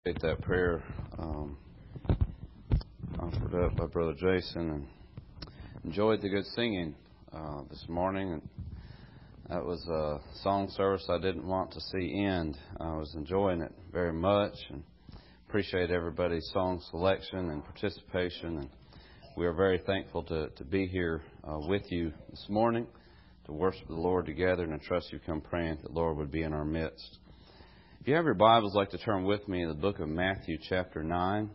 That prayer offered up by Brother Jason, and enjoyed the good singing this morning. And that was a song service I didn't want to see end. I was enjoying it very much, and appreciate everybody's song selection and participation. And we are very thankful to be here with you this morning to worship the Lord together, and I trust you come praying that the Lord would be in our midst. If you have your Bibles, I'd like to turn with me to the book of Matthew chapter 9.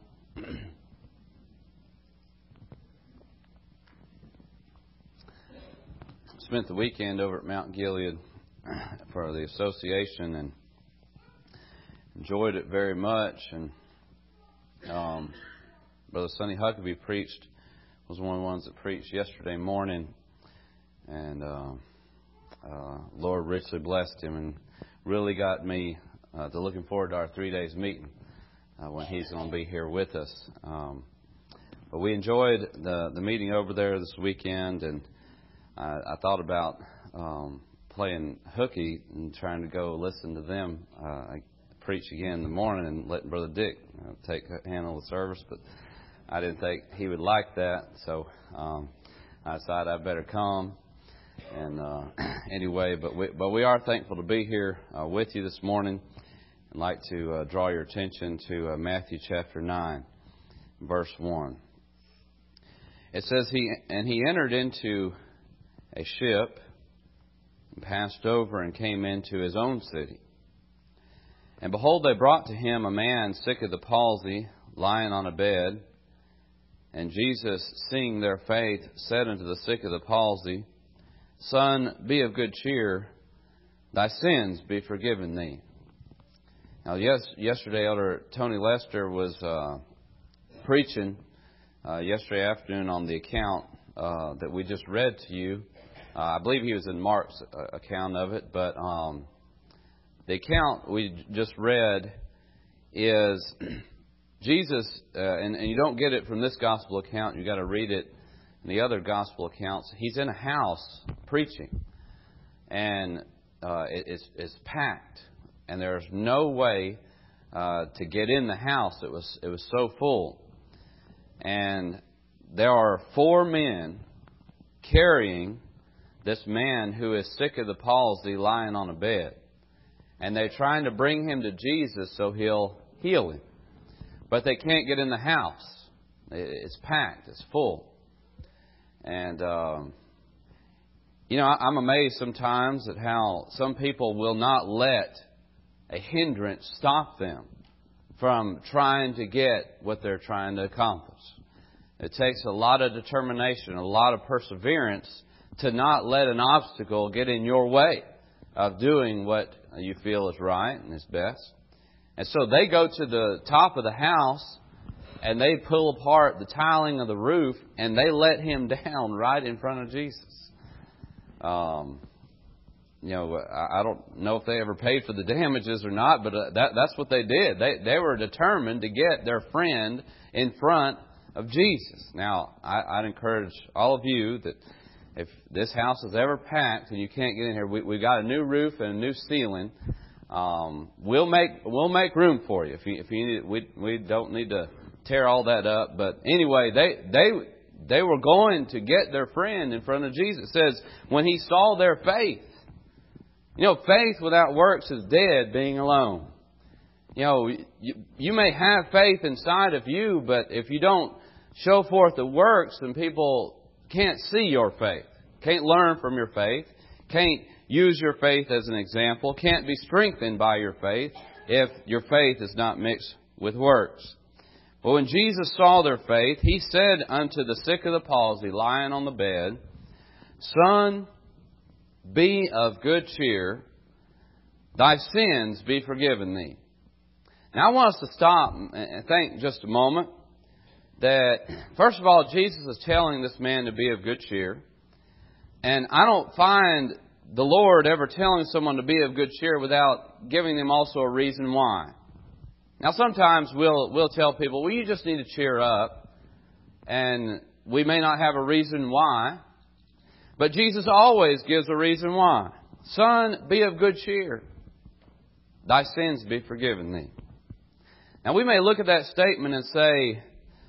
Spent the weekend over at Mount Gilead for the association and enjoyed it very much. And Brother Sonny Huckabee was one of the ones that preached yesterday morning, and Lord richly blessed him and really got me to looking forward to our 3 days meeting when he's going to be here with us. But we enjoyed the meeting over there this weekend, and I thought about playing hooky and trying to go listen to them preach again in the morning and letting Brother Dick handle the service, but I didn't think he would like that, so I decided I better come. And anyway, but we are thankful to be here with you this morning. I'd like to draw your attention to Matthew chapter 9, verse 1. It says, He entered into a ship and passed over and came into his own city. And behold, they brought to him a man sick of the palsy, lying on a bed. And Jesus, seeing their faith, said unto the sick of the palsy, Son, be of good cheer, thy sins be forgiven thee. Now, yesterday, Elder Tony Lester was preaching yesterday afternoon on the account that we just read to you. I believe he was in Mark's account of it, but the account we just read is Jesus, and you don't get it from this gospel account. You got to read it in the other gospel accounts. He's in a house preaching, and it's packed. And there's no way to get in the house. It was so full. And there are 4 men carrying this man who is sick of the palsy lying on a bed. And they're trying to bring him to Jesus so he'll heal him. But they can't get in the house. It's packed. It's full. And I'm amazed sometimes at how some people will not let a hindrance stop them from trying to get what they're trying to accomplish. It takes a lot of determination, a lot of perseverance to not let an obstacle get in your way of doing what you feel is right and is best. And so they go to the top of the house and they pull apart the tiling of the roof and they let him down right in front of Jesus. I don't know if they ever paid for the damages or not, but that's what they did. They were determined to get their friend in front of Jesus. Now, I'd encourage all of you that if this house is ever packed and you can't get in here, we've got a new roof and a new ceiling. We'll make room for you. If you need it, we don't need to tear all that up. But anyway, they were going to get their friend in front of Jesus. It says when he saw their faith. Faith without works is dead, being alone. You may have faith inside of you, but if you don't show forth the works, then people can't see your faith, can't learn from your faith, can't use your faith as an example, can't be strengthened by your faith if your faith is not mixed with works. But when Jesus saw their faith, He said unto the sick of the palsy, lying on the bed, Son, be of good cheer, thy sins be forgiven thee. Now I want us to stop and think just a moment that, first of all, Jesus is telling this man to be of good cheer. And I don't find the Lord ever telling someone to be of good cheer without giving them also a reason why. Now sometimes we'll tell people, well, you just need to cheer up. And we may not have a reason why. But Jesus always gives a reason why. Son, be of good cheer. Thy sins be forgiven thee. Now, we may look at that statement and say,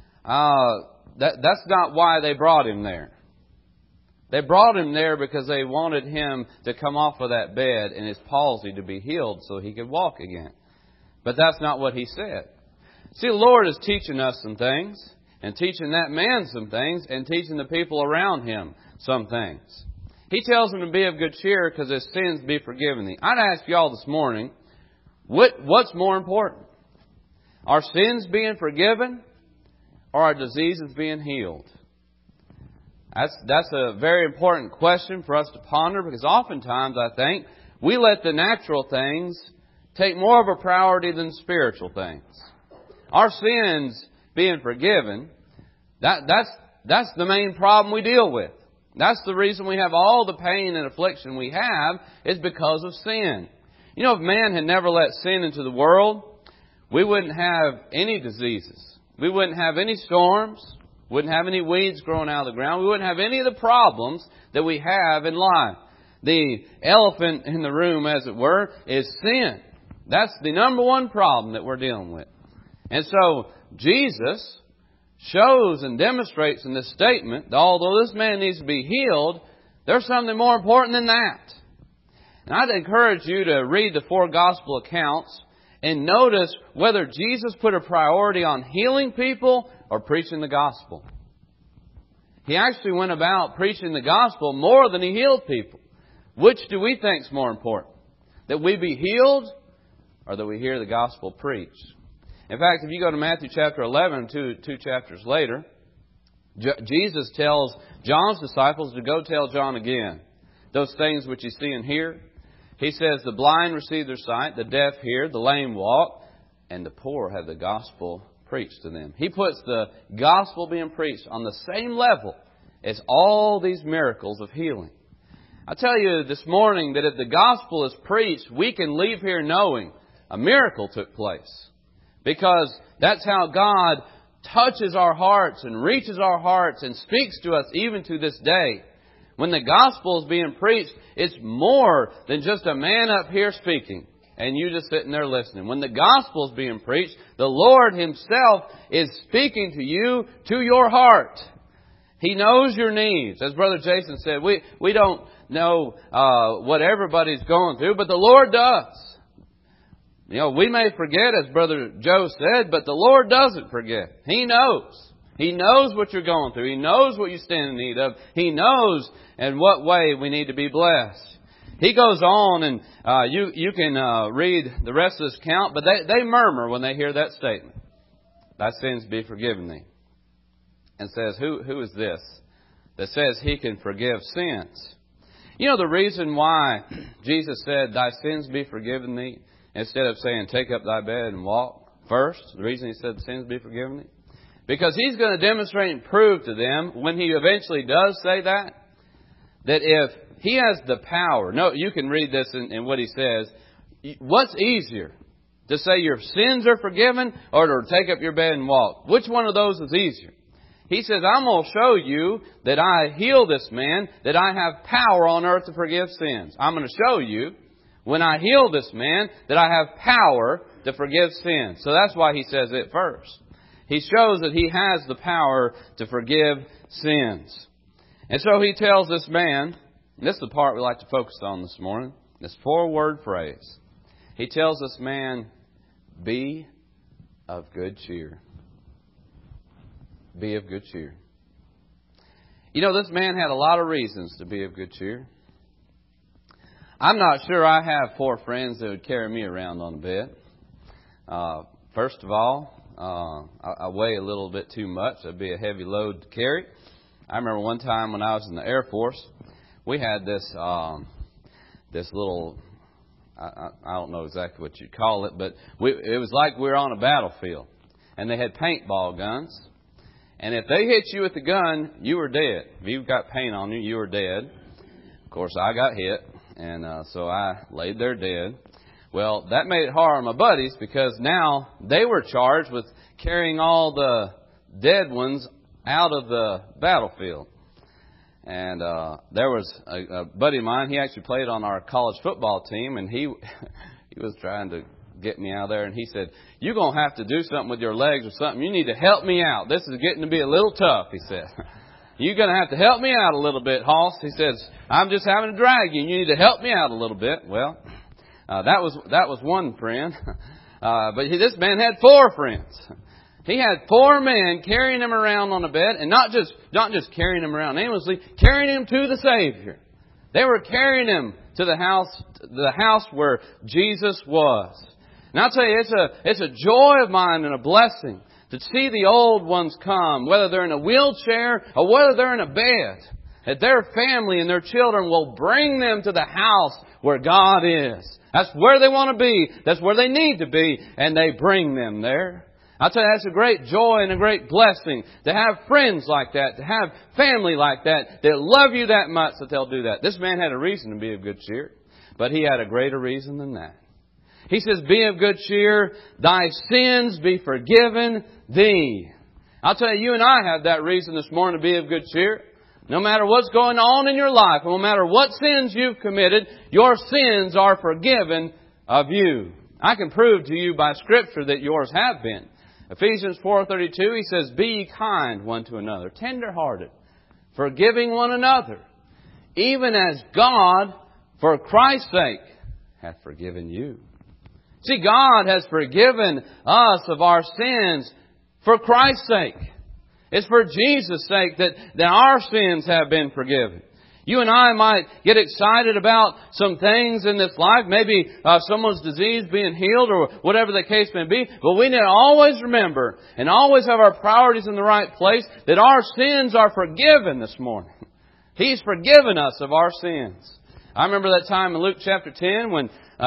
that's not why they brought him there. They brought him there because they wanted him to come off of that bed and his palsy to be healed so he could walk again. But that's not what he said. See, the Lord is teaching us some things, and teaching that man some things, and teaching the people around him some things. He tells him to be of good cheer because his sins be forgiven thee. I'd ask y'all this morning, what's more important? Our sins being forgiven or our diseases being healed? That's a very important question for us to ponder, because oftentimes I think we let the natural things take more of a priority than spiritual things. Our sins being forgiven, that's the main problem we deal with. That's the reason we have all the pain and affliction we have, is because of sin. You know, if man had never let sin into the world, we wouldn't have any diseases. We wouldn't have any storms. Wouldn't have any weeds growing out of the ground. We wouldn't have any of the problems that we have in life. The elephant in the room, as it were, is sin. That's the number one problem that we're dealing with. And so Jesus shows and demonstrates in this statement that although this man needs to be healed, there's something more important than that. And I'd encourage you to read the 4 gospel accounts and notice whether Jesus put a priority on healing people or preaching the gospel. He actually went about preaching the gospel more than he healed people. Which do we think is more important? That we be healed or that we hear the gospel preached? In fact, if you go to Matthew chapter 11, two chapters later, Jesus tells John's disciples to go tell John again those things which you see and hear. He says, the blind receive their sight, the deaf hear, the lame walk, and the poor have the gospel preached to them. He puts the gospel being preached on the same level as all these miracles of healing. I tell you this morning that if the gospel is preached, we can leave here knowing a miracle took place. Because that's how God touches our hearts and reaches our hearts and speaks to us even to this day. When the gospel is being preached, it's more than just a man up here speaking and you just sitting there listening. When the gospel is being preached, the Lord Himself is speaking to you, to your heart. He knows your needs. As Brother Jason said, we don't know what everybody's going through, but the Lord does. You know, we may forget, as Brother Joe said, but the Lord doesn't forget. He knows. He knows what you're going through. He knows what you stand in need of. He knows in what way we need to be blessed. He goes on, and you can read the rest of this account, but they murmur when they hear that statement. Thy sins be forgiven thee. And says, who is this that says He can forgive sins? You know the reason why Jesus said, thy sins be forgiven thee, instead of saying, take up thy bed and walk first? The reason He said, sins be forgiven thee? Because He's going to demonstrate and prove to them, when He eventually does say that if He has the power. No, you can read this in what He says. What's easier? To say your sins are forgiven or to take up your bed and walk? Which one of those is easier? He says, I'm going to show you that I heal this man, that I have power on earth to forgive sins. I'm going to show you, when I heal this man, that I have power to forgive sins. So that's why He says it first. He shows that He has the power to forgive sins. And so He tells this man, and this is the part we like to focus on this morning, this 4-word phrase. He tells this man, be of good cheer. Be of good cheer. You know, this man had a lot of reasons to be of good cheer. I'm not sure I have 4 friends that would carry me around on a bed. First of all, I weigh a little bit too much. That'd be a heavy load to carry. I remember one time when I was in the Air Force, we had this little, I don't know exactly what you'd call it, but it was like we were on a battlefield. And they had paintball guns. And if they hit you with the gun, you were dead. If you got paint on you, you were dead. Of course, I got hit, and so I laid there dead. Well, that made it hard on my buddies because now they were charged with carrying all the dead ones out of the battlefield. And there was a buddy of mine. He actually played on our college football team, and he was trying to get me out of there. And he said, "You're going to have to do something with your legs or something. You need to help me out. This is getting to be a little tough," he said. "You're going to have to help me out a little bit, Hoss." He says, "I'm just having to drag you, and you need to help me out a little bit." Well, that was one friend. But this man had 4 friends. He had 4 men carrying him around on a bed, and not just carrying him around aimlessly, carrying him to the Savior. They were carrying him to the house where Jesus was. And I'll tell you, it's a joy of mine and a blessing to see the old ones come, whether they're in a wheelchair or whether they're in a bed, that their family and their children will bring them to the house where God is. That's where they want to be. That's where they need to be. And they bring them there. I'll tell you, that's a great joy and a great blessing to have friends like that, to have family like that love you that much that they'll do that. This man had a reason to be of good cheer, but he had a greater reason than that. He says, "Be of good cheer, thy sins be forgiven thee." I'll tell you, you and I have that reason this morning to be of good cheer. No matter what's going on in your life, no matter what sins you've committed, your sins are forgiven of you. I can prove to you by Scripture that yours have been. Ephesians 4:32, he says, "Be ye kind one to another, tender-hearted, forgiving one another, even as God, for Christ's sake, hath forgiven you." See, God has forgiven us of our sins for Christ's sake. It's for Jesus' sake that our sins have been forgiven. You and I might get excited about some things in this life, maybe someone's disease being healed or whatever the case may be, but we need to always remember and always have our priorities in the right place that our sins are forgiven this morning. He's forgiven us of our sins. I remember that time in Luke chapter 10 when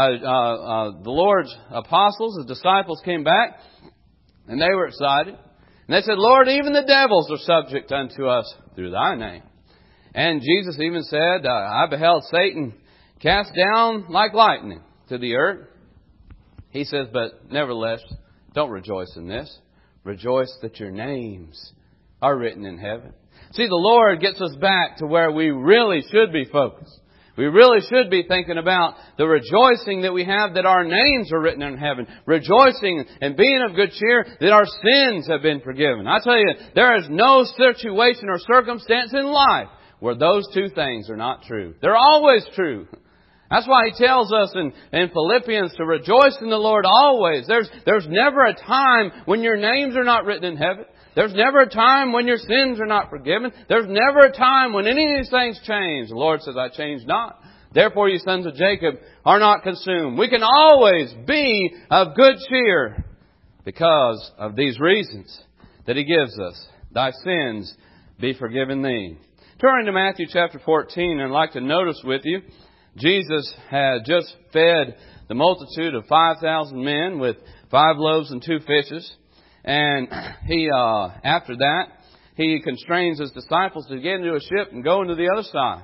the Lord's apostles, His disciples, came back and they were excited. And they said, "Lord, even the devils are subject unto us through Thy name." And Jesus even said, "I beheld Satan cast down like lightning to the earth." He says, "But nevertheless, don't rejoice in this. Rejoice that your names are written in heaven." See, the Lord gets us back to where we really should be focused. We really should be thinking about the rejoicing that we have that our names are written in heaven. Rejoicing and being of good cheer that our sins have been forgiven. I tell you, there is no situation or circumstance in life where those two things are not true. They're always true. That's why He tells us in Philippians to rejoice in the Lord always. There's never a time when your names are not written in heaven. There's never a time when your sins are not forgiven. There's never a time when any of these things change. The Lord says, "I change not. Therefore, you sons of Jacob are not consumed." We can always be of good cheer because of these reasons that He gives us. Thy sins be forgiven thee. Turning to Matthew chapter 14, and I'd like to notice with you, Jesus had just fed the multitude of 5,000 men with 5 loaves and 2 fishes. And He, after that, He constrains His disciples to get into a ship and go into the other side.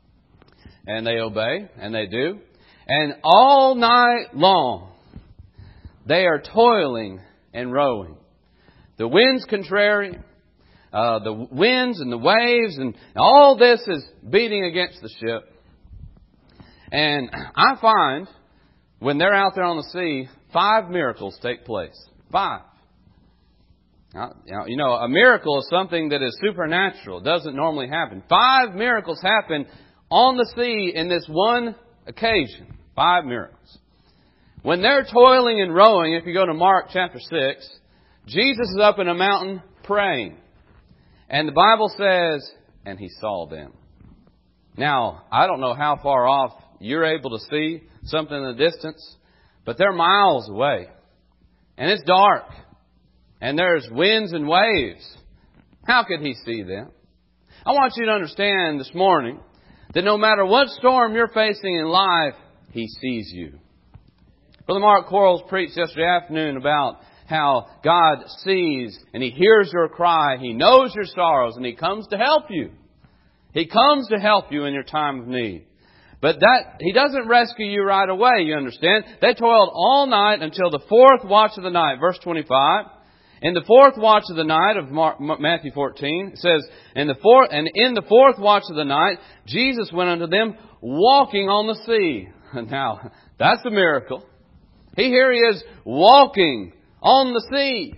And they obey, and they do. And all night long, they are toiling and rowing. The wind's contrary. The winds and the waves and all this is beating against the ship. And I find when they're out there on the sea, 5 miracles take place. 5. Now, you know, a miracle is something that is supernatural. It doesn't normally happen. 5 miracles happen on the sea in this one occasion. 5 miracles. When they're toiling and rowing, if you go to Mark chapter 6, Jesus is up in a mountain praying. And the Bible says, and He saw them. Now, I don't know how far off you're able to see something in the distance, but they're miles away. And it's dark. And there's winds and waves. How could He see them? I want you to understand this morning that no matter what storm you're facing in life, He sees you. Brother Mark Quarles preached yesterday afternoon about how God sees and He hears your cry. He knows your sorrows and He comes to help you. He comes to help you in your time of need. But He doesn't rescue you right away, you understand. They toiled all night until the 4th watch of the night. Verse 25. In the 4th watch of the night of Matthew 14, it says, in the 4th watch of the night, Jesus went unto them walking on the sea. Now, that's a miracle. Here He is walking on the sea.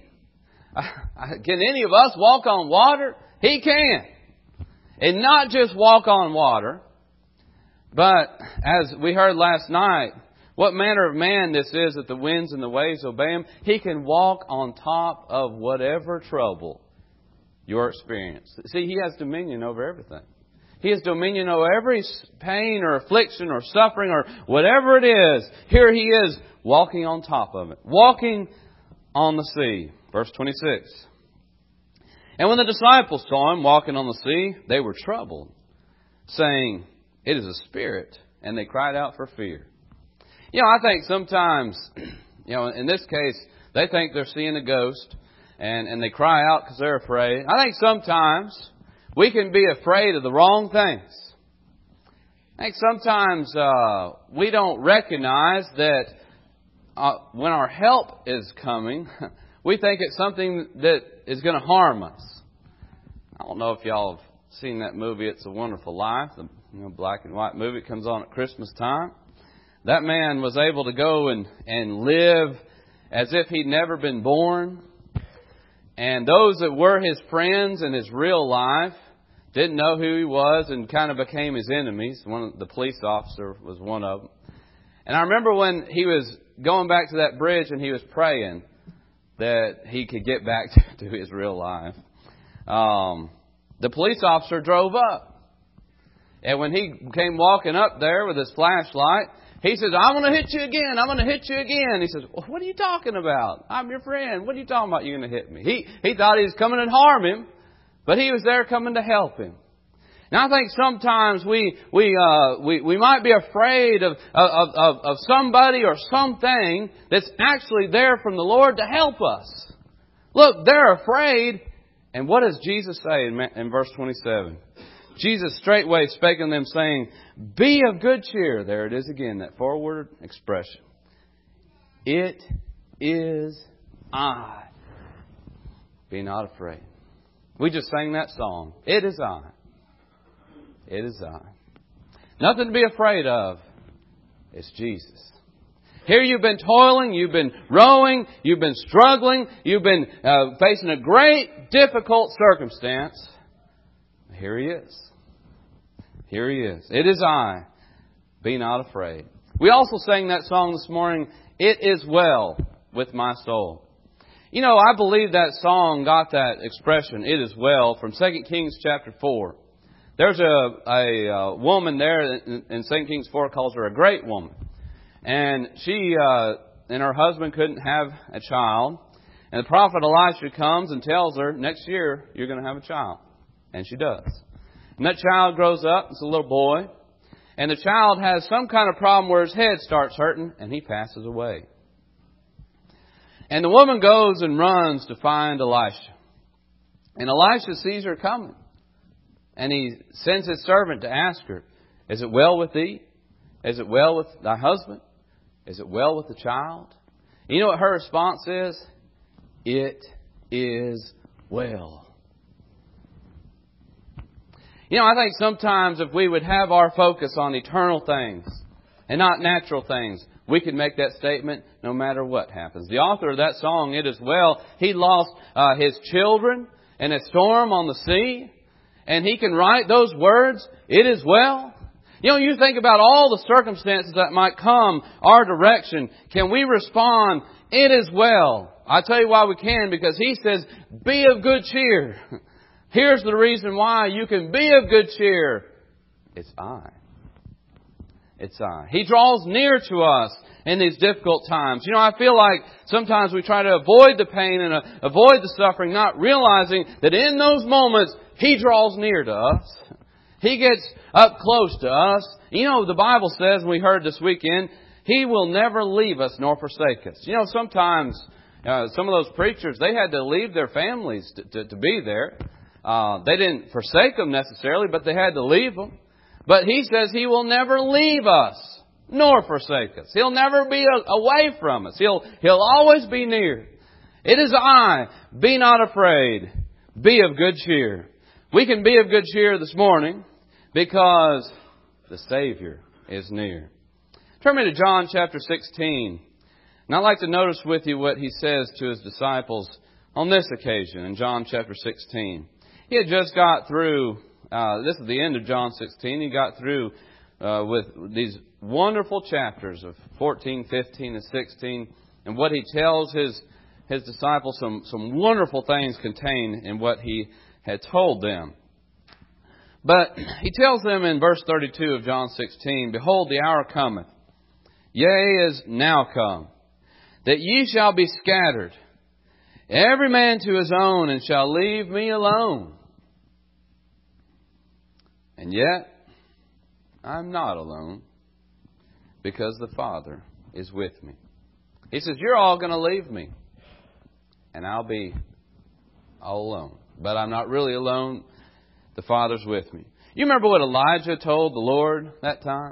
Can any of us walk on water? He can. And not just walk on water, but as we heard last night, what manner of man this is that the winds and the waves obey Him. He can walk on top of whatever trouble you're experiencing. See, He has dominion over everything. He has dominion over every pain or affliction or suffering or whatever it is. Here He is walking on top of it. Walking on the sea. Verse 26. And when the disciples saw Him walking on the sea, they were troubled, saying, "It is a spirit." And they cried out for fear. I think sometimes, in this case, they think they're seeing a ghost and they cry out because they're afraid. I think sometimes we can be afraid of the wrong things. I think sometimes we don't recognize that when our help is coming, we think it's something that is going to harm us. I don't know if y'all have seen that movie, It's a Wonderful Life, the black and white movie. It comes on at Christmas time. That man was able to go and live as if he'd never been born. And those that were his friends in his real life didn't know who he was and kind of became his enemies. The police officer was one of them. And I remember when he was going back to that bridge and he was praying that he could get back to his real life. The police officer drove up. And when he came walking up there with his flashlight, he says, "I'm going to hit you again. I'm going to hit you again." He says, "Well, what are you talking about? I'm your friend. What are you talking about? You're going to hit me?" He thought he was coming to harm him, but he was there coming to help him. Now, I think sometimes we might be afraid of somebody or something that's actually there from the Lord to help us. Look, they're afraid. And what does Jesus say in verse 27? Jesus straightway spake unto them, saying, "Be of good cheer." There it is again, that forward expression. "It is I. Be not afraid." We just sang that song. It is I. It is I. Nothing to be afraid of. It's Jesus. Here you've been toiling, you've been rowing, you've been struggling, you've been facing a great, difficult circumstance. Here He is. Here He is. It is I. Be not afraid. We also sang that song this morning, "It is well with my soul." I believe that song got that expression, "It is well," from 2 Kings chapter 4. There's a woman there in 2 Kings 4 calls her a great woman. And she and her husband couldn't have a child. And the prophet Elisha comes and tells her, "Next year you're going to have a child." And she does. And that child grows up. It's a little boy. And the child has some kind of problem where his head starts hurting and he passes away. And the woman goes and runs to find Elisha. And Elisha sees her coming. And he sends his servant to ask her, "Is it well with thee? Is it well with thy husband? Is it well with the child?" You know what her response is? "It is well." I think sometimes if we would have our focus on eternal things and not natural things, we could make that statement no matter what happens. The author of that song, "It is well," he lost his children in a storm on the sea. And he can write those words, "It is well." You think about all the circumstances that might come our direction. Can we respond, "It is well"? I tell you why we can, because He says, "Be of good cheer." Here's the reason why you can be of good cheer. It's I. It's I. He draws near to us in these difficult times. I feel like sometimes we try to avoid the pain and avoid the suffering, not realizing that in those moments, He draws near to us. He gets up close to us. The Bible says, and we heard this weekend, He will never leave us nor forsake us. Sometimes some of those preachers, they had to leave their families to be there. They didn't forsake them necessarily, but they had to leave them. But He says He will never leave us nor forsake us. He'll never be away from us. He'll always be near. It is I. Be not afraid. Be of good cheer. We can be of good cheer this morning because the Savior is near. Turn me to John chapter 16. And I'd like to notice with you what He says to His disciples on this occasion in John chapter 16. He had just got through, this is the end of John 16, He got through with these wonderful chapters of 14, 15, and 16, and what He tells His disciples, some wonderful things contained in what He had told them. But He tells them in verse 32 of John 16, "Behold, the hour cometh, yea, is now come, that ye shall be scattered, every man to his own, and shall leave me alone. And yet, I'm not alone, because the Father is with me." He says, you're all going to leave me, and I'll be all alone. But I'm not really alone. The Father's with me. You remember what Elijah told the Lord that time?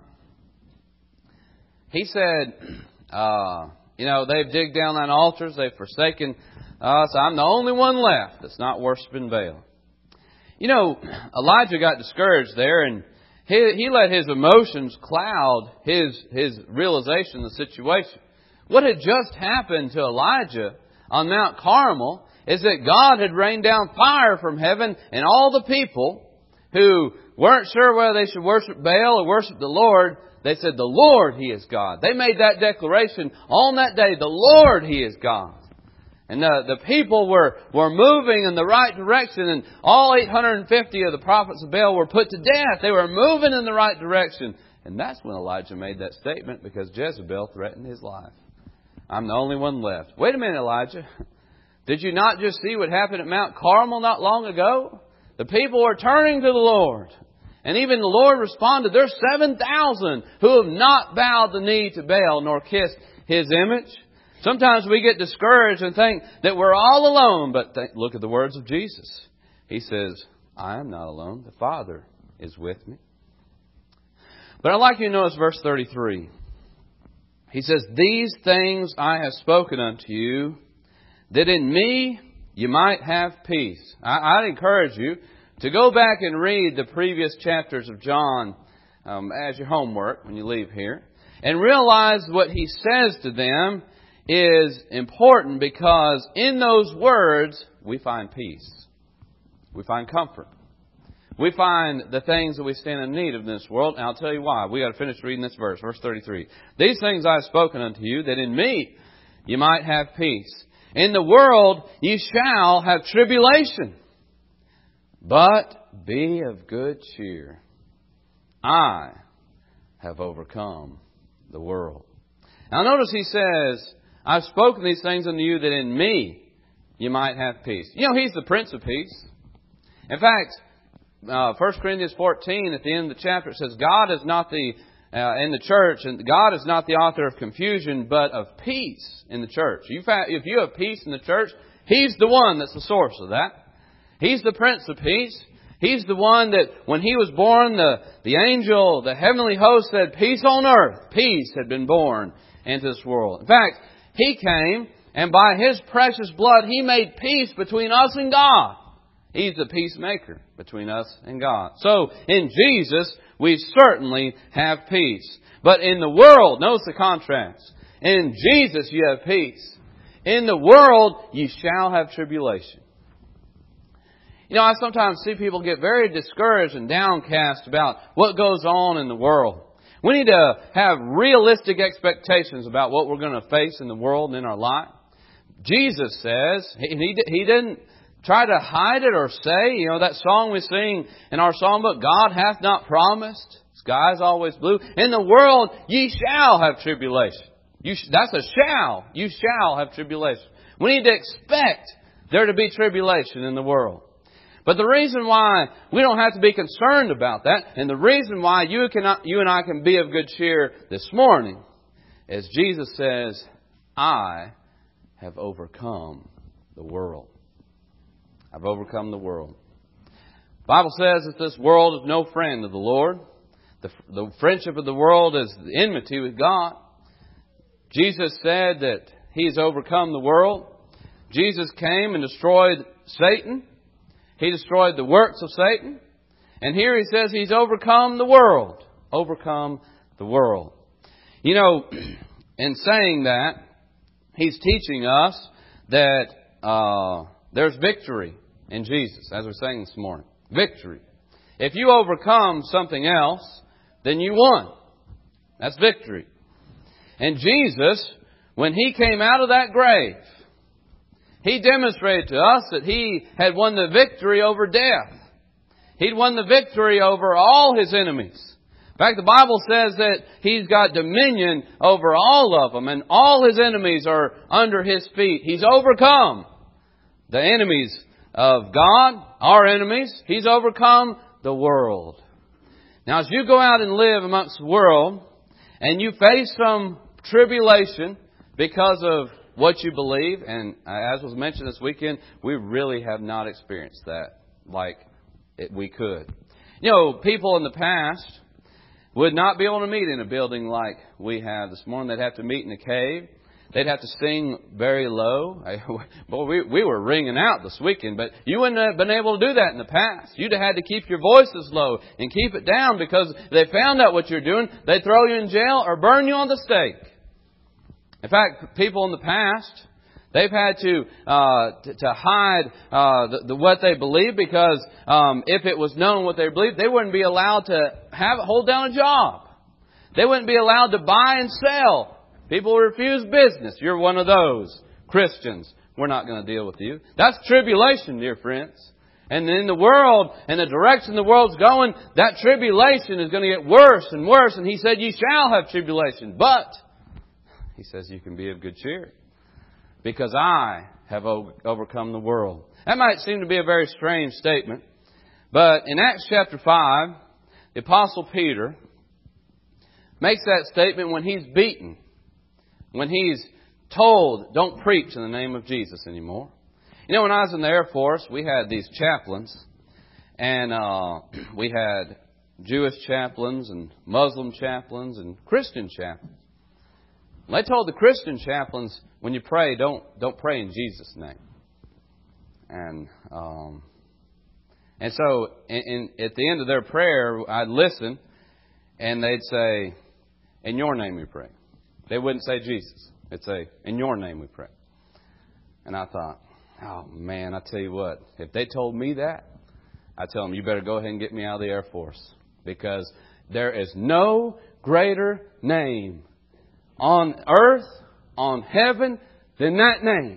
He said, they've digged down on altars, they've forsaken us. I'm the only one left that's not worshiping Baal. Elijah got discouraged there, and he let his emotions cloud his realization of the situation. What had just happened to Elijah on Mount Carmel is that God had rained down fire from heaven, and all the people who weren't sure whether they should worship Baal or worship the Lord, they said, the Lord, He is God. They made that declaration on that day, the Lord, He is God. And the people were moving in the right direction, and all 850 of the prophets of Baal were put to death. They were moving in the right direction. And that's when Elijah made that statement, because Jezebel threatened his life. I'm the only one left. Wait a minute, Elijah. Did you not just see what happened at Mount Carmel not long ago? The people were turning to the Lord. And even the Lord responded, there's 7,000 who have not bowed the knee to Baal nor kissed his image. Sometimes we get discouraged and think that we're all alone. But look at the words of Jesus. He says, I am not alone. The Father is with me. But I'd like you to notice verse 33. He says, these things I have spoken unto you, that in me you might have peace. I'd encourage you to go back and read the previous chapters of John as your homework when you leave here, and realize what He says to them is important, because in those words we find peace. We find comfort. We find the things that we stand in need of in this world. And I'll tell you why. We got to finish reading this verse 33. These things I have spoken unto you, that in me you might have peace. In the world ye shall have tribulation. But be of good cheer. I have overcome the world. Now notice He says, I've spoken these things unto you, that in me you might have peace. He's the Prince of Peace. In fact, 1 Corinthians 14, at the end of the chapter, it says, God is not in the church, and God is not the author of confusion, but of peace in the church. If you have peace in the church, He's the one that's the source of that. He's the Prince of Peace. He's the one that when He was born, the angel, the heavenly host said, peace on earth. Peace had been born into this world. In fact, He came, and by His precious blood, He made peace between us and God. He's the peacemaker between us and God. So, in Jesus, we certainly have peace. But in the world, notice the contrast. In Jesus, you have peace. In the world, you shall have tribulation. I sometimes see people get very discouraged and downcast about what goes on in the world. We need to have realistic expectations about what we're going to face in the world and in our life. Jesus says, He didn't try to hide it or say, that song we sing in our songbook, God hath not promised, sky's always blue. In the world, ye shall have tribulation. That's a shall. You shall have tribulation. We need to expect there to be tribulation in the world. But the reason why we don't have to be concerned about that, and the reason why you and I can be of good cheer this morning, is Jesus says, I have overcome the world. I've overcome the world. The Bible says that this world is no friend of the Lord. The friendship of the world is the enmity with God. Jesus said that He has overcome the world. Jesus came and destroyed Satan. He destroyed the works of Satan. And here He says He's overcome the world. Overcome the world. In saying that, He's teaching us that there's victory in Jesus, as we're saying this morning. Victory. If you overcome something else, then you won. That's victory. And Jesus, when He came out of that grave, He demonstrated to us that He had won the victory over death. He'd won the victory over all His enemies. In fact, the Bible says that He's got dominion over all of them, and all His enemies are under His feet. He's overcome the enemies of God, our enemies. He's overcome the world. Now, as you go out and live amongst the world, and you face some tribulation because of what you believe, and as was mentioned this weekend, we really have not experienced that like we could. You know, people in the past would not be able to meet in a building like we have this morning. They'd have to meet in a cave. They'd have to sing very low. Boy, we were ringing out this weekend, but you wouldn't have been able to do that in the past. You'd have had to keep your voices low and keep it down, because if they found out what you're doing, they'd throw you in jail or burn you on the stake. In fact, people in the past, they've had to hide what they believe, because if it was known what they believed, they wouldn't be allowed to hold down a job. They wouldn't be allowed to buy and sell. People refuse business. You're one of those Christians. We're not going to deal with you. That's tribulation, dear friends. And in the world, and the direction the world's going, that tribulation is going to get worse and worse. And He said, "You shall have tribulation. But," He says, "you can be of good cheer, because I have overcome the world." That might seem to be a very strange statement. But in Acts chapter 5, the Apostle Peter makes that statement when he's beaten. When he's told, don't preach in the name of Jesus anymore. You know, when I was in the Air Force, we had these chaplains. And we had Jewish chaplains and Muslim chaplains and Christian chaplains. They told the Christian chaplains, when you pray, don't pray in Jesus' name. And so at the end of their prayer, I'd listen, and they'd say, "In your name we pray." They wouldn't say Jesus. They'd say, "In your name we pray." And I thought, oh man, I tell you what, if they told me that, I'd tell them, "You better go ahead and get me out of the Air Force." Because there is no greater name on earth, on heaven, than that name.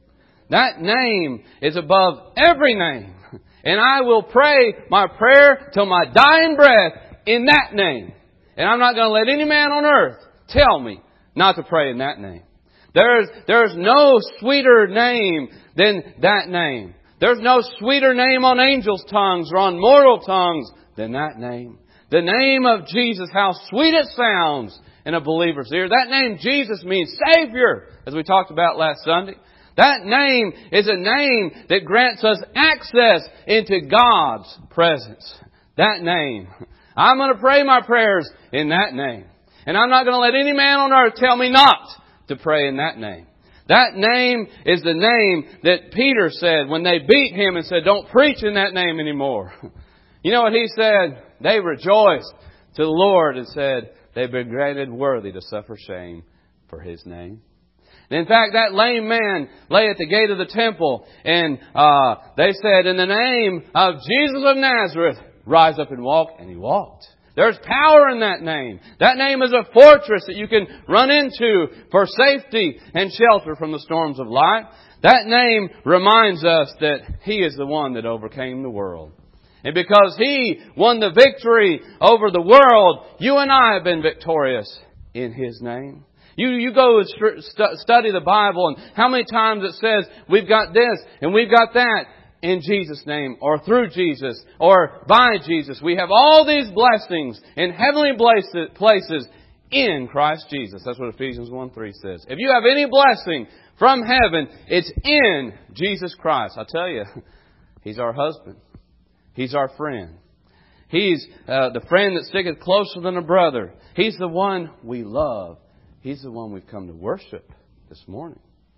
That name is above every name. And I will pray my prayer till my dying breath in that name. And I'm not going to let any man on earth tell me not to pray in that name. There's no sweeter name than that name. There's no sweeter name on angels' tongues or on mortal tongues than that name. The name of Jesus, how sweet it sounds in a believer's ear. That name, Jesus, means Savior, as we talked about last Sunday. That name is a name that grants us access into God's presence. That name. I'm going to pray my prayers in that name. And I'm not going to let any man on earth tell me not to pray in that name. That name is the name that Peter said when they beat him and said, "Don't preach in that name anymore." You know what he said? They rejoiced to the Lord and said, "They've been granted worthy to suffer shame for His name." And in fact, that lame man lay at the gate of the temple, and they said, "In the name of Jesus of Nazareth, rise up and walk." And he walked. There's power in that name. That name is a fortress that you can run into for safety and shelter from the storms of life. That name reminds us that He is the one that overcame the world. And because He won the victory over the world, you and I have been victorious in His name. You go and study the Bible, and how many times it says we've got this and we've got that in Jesus' name, or through Jesus, or by Jesus. We have all these blessings in heavenly places in Christ Jesus. That's what Ephesians 1:3 says. If you have any blessing from heaven, it's in Jesus Christ. I tell you, He's our husband. He's our friend. He's the friend that sticketh closer than a brother. He's the one we love. He's the one we've come to worship this morning.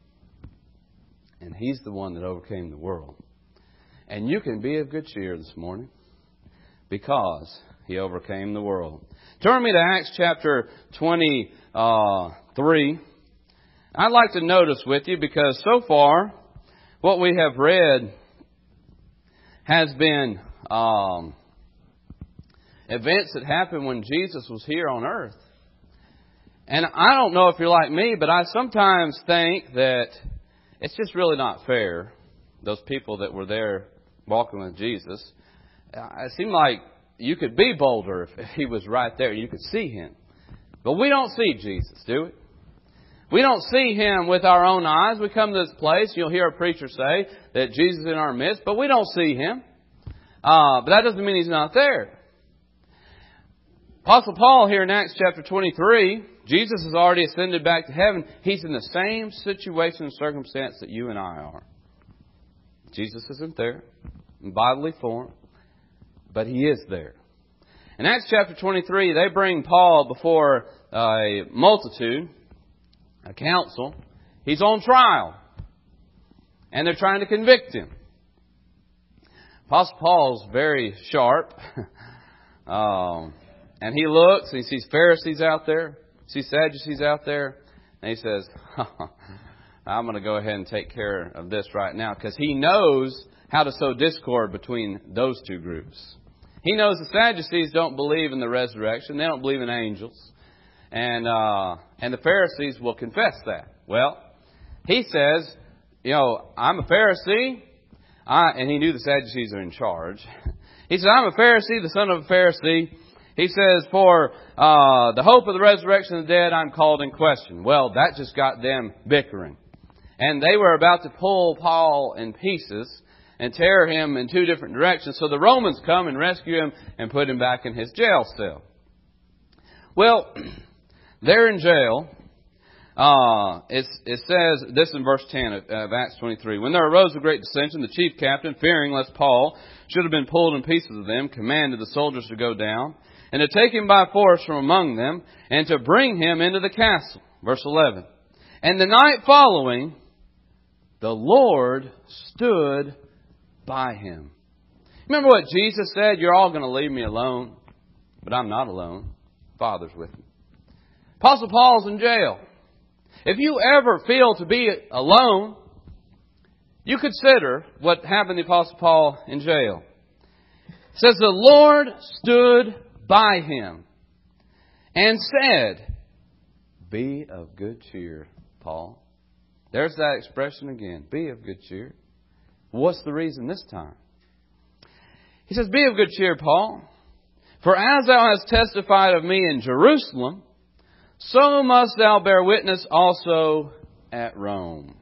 And He's the one that overcame the world. And you can be of good cheer this morning because He overcame the world. Turn me to Acts chapter 23. I'd like to notice with you, because so far what we have read has been events that happened when Jesus was here on earth. And I don't know if you're like me, but I sometimes think that it's just really not fair, those people that were there walking with Jesus. It seemed like you could be bolder if He was right there. You could see Him. But we don't see Jesus, do we? We don't see Him with our own eyes. We come to this place, you'll hear a preacher say that Jesus is in our midst, but we don't see Him. But that doesn't mean He's not there. Apostle Paul here in Acts chapter 23, Jesus has already ascended back to heaven. He's in the same situation and circumstance that you and I are. Jesus isn't there in bodily form, but He is there. In Acts chapter 23, they bring Paul before a multitude, a council. He's on trial, and they're trying to convict him. Apostle Paul's very sharp, and he looks and he sees Pharisees out there, sees Sadducees out there, and he says, I'm going to go ahead and take care of this right now, because he knows how to sow discord between those two groups. He knows the Sadducees don't believe in the resurrection. They don't believe in angels. And the Pharisees will confess that. Well, he says, I'm a Pharisee. And he knew the Sadducees are in charge. He said, I'm a Pharisee, the son of a Pharisee. He says, for the hope of the resurrection of the dead, I'm called in question. Well, that just got them bickering. And they were about to pull Paul in pieces and tear him in two different directions. So the Romans come and rescue him and put him back in his jail cell. Well, they're in jail. It says this in verse 10 of Acts 23. When there arose a great dissension, the chief captain, fearing lest Paul should have been pulled in pieces of them, commanded the soldiers to go down and to take him by force from among them and to bring him into the castle. Verse 11. And the night following, the Lord stood by him. Remember what Jesus said? You're all going to leave me alone, but I'm not alone. Father's with me. Apostle Paul's in jail. If you ever feel to be alone, you consider what happened to Apostle Paul in jail. It says, the Lord stood by him and said, be of good cheer, Paul. There's that expression again. Be of good cheer. What's the reason this time? He says, be of good cheer, Paul. For as thou hast testified of me in Jerusalem, so must thou bear witness also at Rome.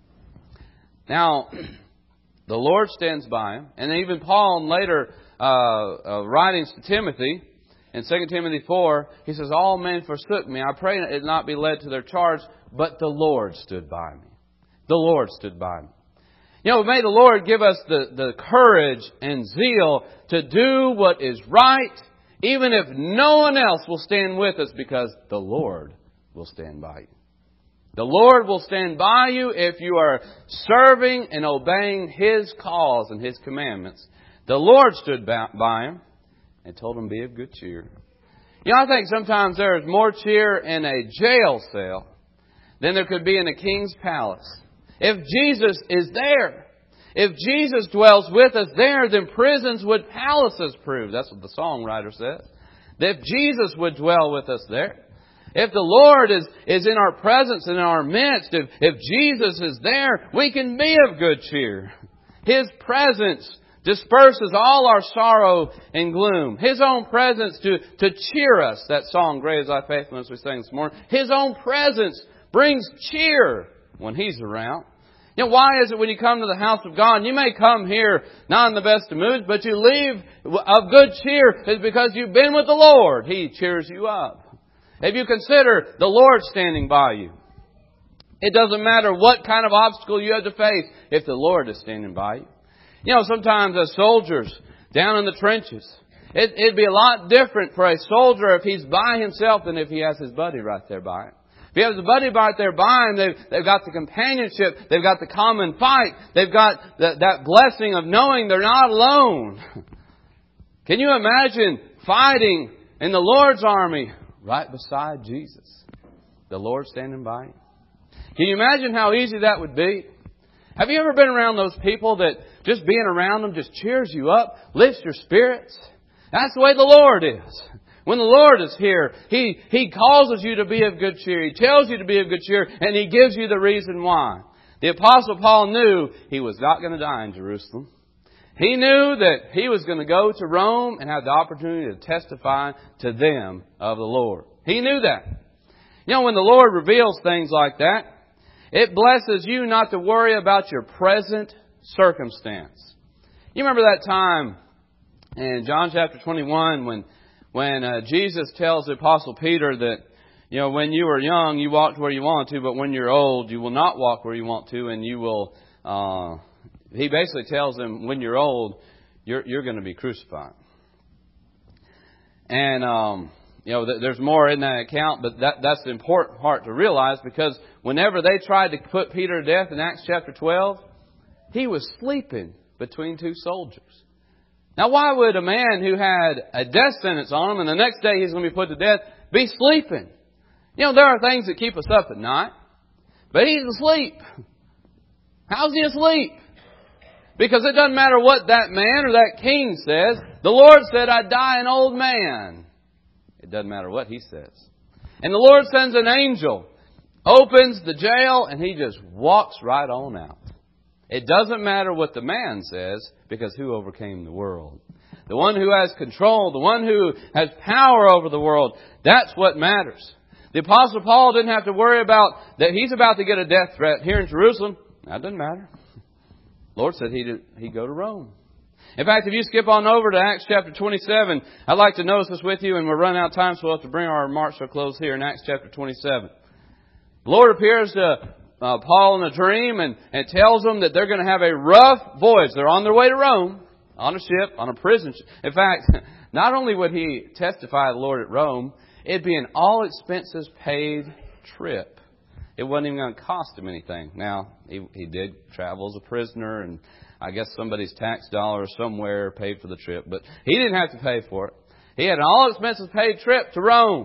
Now, the Lord stands by him. And even Paul in later writings to Timothy, in 2 Timothy 4, he says, all men forsook me. I pray it not be led to their charge, but the Lord stood by me. The Lord stood by me. May the Lord give us the courage and zeal to do what is right, even if no one else will stand with us, because the Lord will stand by you. The Lord will stand by you if you are serving and obeying His cause and His commandments. The Lord stood by him and told him, be of good cheer. I think sometimes there is more cheer in a jail cell than there could be in a king's palace. If Jesus is there, if Jesus dwells with us there, then prisons would palaces prove. That's what the songwriter says. That if Jesus would dwell with us there, if the Lord is in our presence and in our midst, if Jesus is there, we can be of good cheer. His presence disperses all our sorrow and gloom. His own presence to cheer us. That song, Great is Thy Faithfulness, we sang this morning. His own presence brings cheer when He's around. Why is it when you come to the house of God, you may come here not in the best of moods, but you leave of good cheer, is because you've been with the Lord. He cheers you up. If you consider the Lord standing by you, it doesn't matter what kind of obstacle you have to face if the Lord is standing by you. Sometimes as soldiers down in the trenches, it'd be a lot different for a soldier if he's by himself than if he has his buddy right there by him. If he has a buddy right there by him, they've got the companionship, they've got the common fight, they've got that blessing of knowing they're not alone. Can you imagine fighting in the Lord's army right beside Jesus? The Lord standing by you. Can you imagine how easy that would be? Have you ever been around those people that just being around them just cheers you up, lifts your spirits? That's the way the Lord is. When the Lord is here, He causes you to be of good cheer. He tells you to be of good cheer, and He gives you the reason why. The Apostle Paul knew he was not going to die in Jerusalem. He knew that he was going to go to Rome and have the opportunity to testify to them of the Lord. He knew that. You know, when the Lord reveals things like that, it blesses you not to worry about your present circumstance. You remember that time in John chapter 21 when Jesus tells the Apostle Peter that, you know, when you were young, you walked where you want to, but when you're old, you will not walk where you want to, and you will... He basically tells him, when you're old, you're going to be crucified. And, you know, there's more in that account, but that's the important part to realize, because whenever they tried to put Peter to death in Acts chapter 12, he was sleeping between two soldiers. Now, why would a man who had a death sentence on him and the next day he's going to be put to death be sleeping? You know, there are things that keep us up at night, but he's asleep. How's he asleep? Because it doesn't matter what that man or that king says. The Lord said, "I die an old man." It doesn't matter what he says. And the Lord sends an angel, opens the jail, and he just walks right on out. It doesn't matter what the man says, because who overcame the world? The one who has control, the one who has power over the world, that's what matters. The Apostle Paul didn't have to worry about that he's about to get a death threat here in Jerusalem. That doesn't matter. The Lord said he'd go to Rome. In fact, if you skip on over to Acts chapter 27, I'd like to notice this with you, and we're running out of time, so we'll have to bring our remarks to a close here in Acts chapter 27. The Lord appears to Paul in a dream and tells them that they're going to have a rough voyage. They're on their way to Rome, on a ship, on a prison ship. In fact, not only would he testify to the Lord at Rome, it'd be an all-expenses paid trip. It wasn't even going to cost him anything. Now, he did travel as a prisoner, and I guess somebody's tax dollars somewhere paid for the trip. But he didn't have to pay for it. He had an all-expenses paid trip to Rome.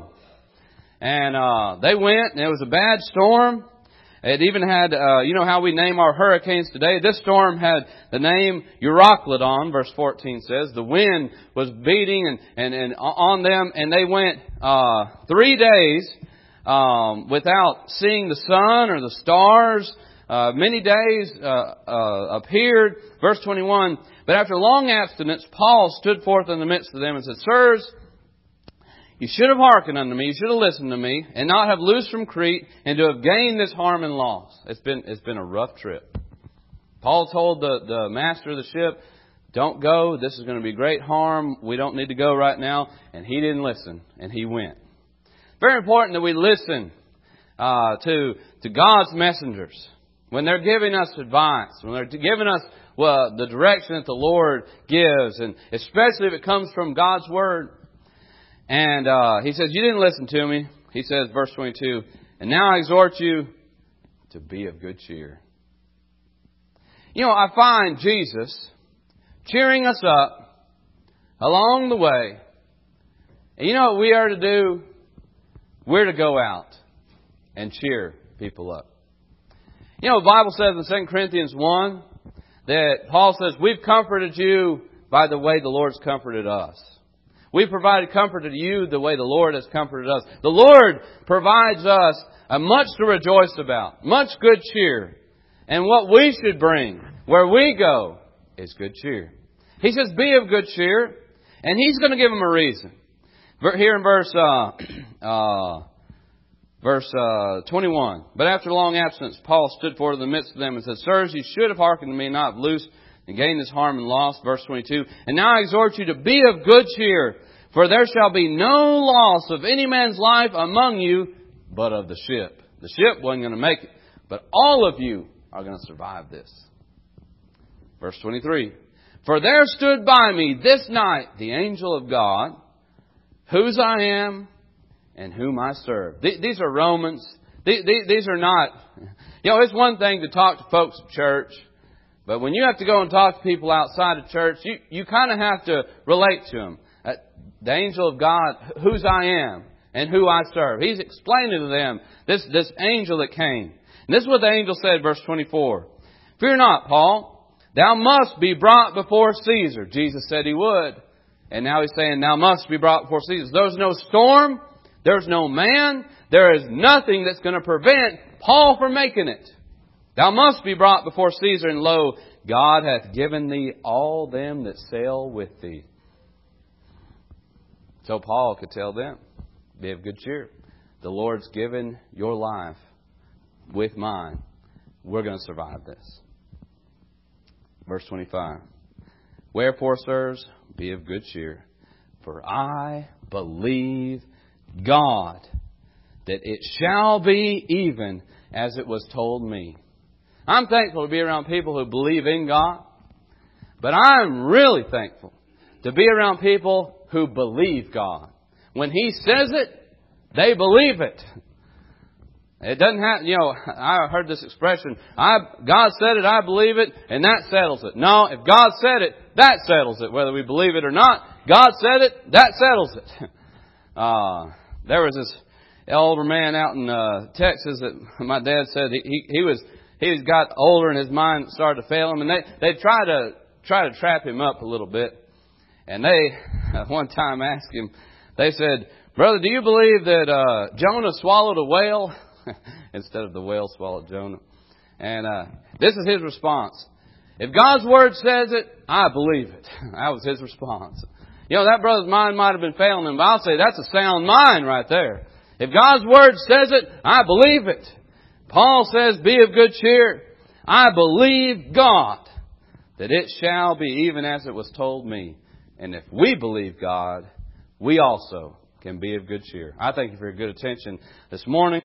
And they went, and it was a bad storm. It even had, you know how we name our hurricanes today? This storm had the name Euroclydon, verse 14 says. The wind was beating and on them, and they went 3 days without seeing the sun or the stars. Many days appeared. Verse 21, but after long abstinence, Paul stood forth in the midst of them and said, "Sirs, you should have hearkened unto me, you should have listened to me, and not have loosed from Crete, and to have gained this harm and loss." It's been a rough trip. Paul told the master of the ship, "Don't go, this is going to be great harm, we don't need to go right now." And he didn't listen, and he went. Very important that we listen to God's messengers when they're giving us advice, when they're giving us the direction that the Lord gives, and especially if it comes from God's Word. And he says, "You didn't listen to me." He says, verse 22, "And now I exhort you to be of good cheer." You know, I find Jesus cheering us up along the way. And you know what we are to do? We're to go out and cheer people up. You know, the Bible says in 2 Corinthians 1 that Paul says, "We've comforted you by the way the Lord's comforted us." We've provided comfort to you the way the Lord has comforted us. The Lord provides us much to rejoice about, much good cheer. And what we should bring where we go is good cheer. He says, "Be of good cheer," and He's going to give them a reason. Here in verse 21. But after long absence, Paul stood forth in the midst of them and said, "Sirs, you should have hearkened to me, not have loosed and gained this harm and loss." Verse 22. "And now I exhort you to be of good cheer, for there shall be no loss of any man's life among you, but of the ship." The ship wasn't going to make it, but all of you are going to survive this. Verse 23. "For there stood by me this night the angel of God, whose I am and whom I serve." These are Romans. These are not... You know, it's one thing to talk to folks at church, but when you have to go and talk to people outside of church, you kind of have to relate to them. The angel of God, whose I am and who I serve. He's explaining to them this angel that came. And this is what the angel said, verse 24. Fear not, Paul. Thou must be brought before Caesar. Jesus said he would. And now he's saying, thou must be brought before Caesar. There's no storm. There's no man. There is nothing that's going to prevent Paul from making it. Thou must be brought before Caesar, and lo, God hath given thee all them that sail with thee. So Paul could tell them, be of good cheer. The Lord's given your life with mine. We're going to survive this. Verse 25. Wherefore, sirs, be of good cheer, for I believe God, that it shall be even as it was told me. I'm thankful to be around people who believe in God, but I'm really thankful to be around people who believe God. When He says it, they believe it. It doesn't have, I heard this expression, God said it, I believe it, and that settles it. No, if God said it, that settles it. Whether we believe it or not, God said it, that settles it. There was this older man out in Texas that my dad said he's got older and his mind started to fail him, and they try to trap him up a little bit. And they one time asked him, they said, "Brother, do you believe that Jonah swallowed a whale?" Instead of the whale swallowed Jonah. And this is his response. If God's Word says it, I believe it. That was his response. That brother's mind might have been failing him, but I'll say that's a sound mind right there. If God's Word says it, I believe it. Paul says, be of good cheer. I believe God, that it shall be even as it was told me. And if we believe God, we also can be of good cheer. I thank you for your good attention this morning.